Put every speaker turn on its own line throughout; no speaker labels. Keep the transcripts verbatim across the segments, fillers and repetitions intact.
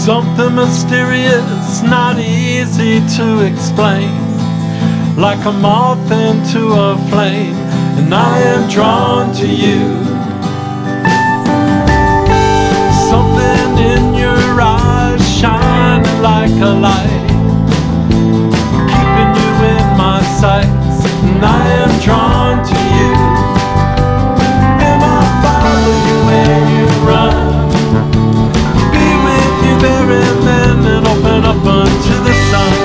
Something mysterious, not easy to explain, like a moth into a flame, and I am drawn to you. Something in your eyes shining like a light, keeping you in my sights, and I am drawn to you. And I follow you where you run, be with you there and then, and open up unto the sun.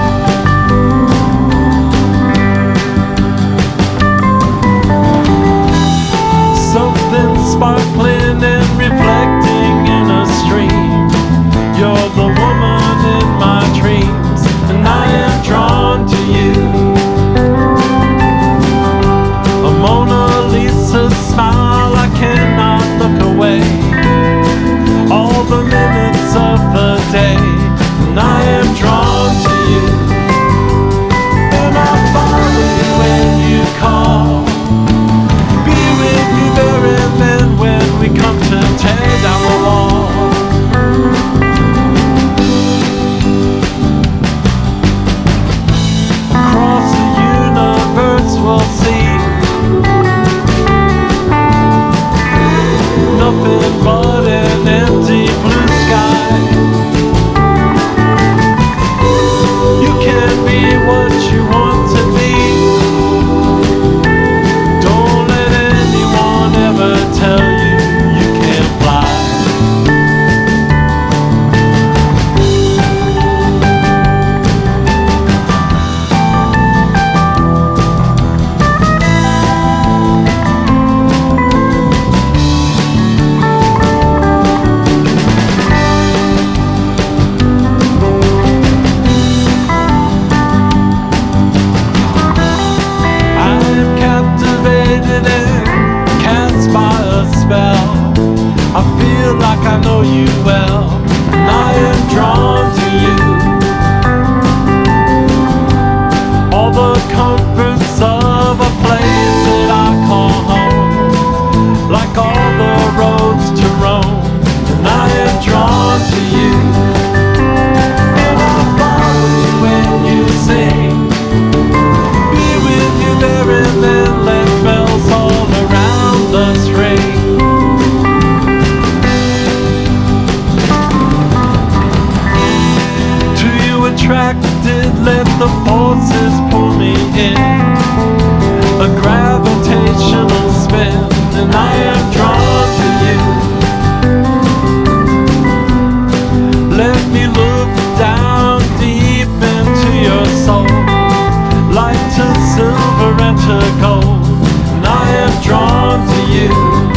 Something sparkling and reflecting in a stream, you're the woman in my dreams, and I am drawn to you. A Mona Lisa smile, I cannot look away, all the minutes of the day, and I am drawn to you. And I follow you when you call, be with you there and then when we come to tear down the wall. Across the universe we'll see nothing but an empty blue sky. You can be what you want to be, don't let anyone ever tell you you can't fly. I am captivated and cast by a spell, I feel like I know you well, and I am drawn to you. All the comforts of a place that I call home, like all the roads to Rome, and I am drawn to you. And I follow you when you sing, be with you there and then, let bells all around us ring. To you attracted, let the forces pull me in, a gravitational spin, and I am drawn to you. Let me look down deep into your soul, light to silver and to gold, and I am drawn to you.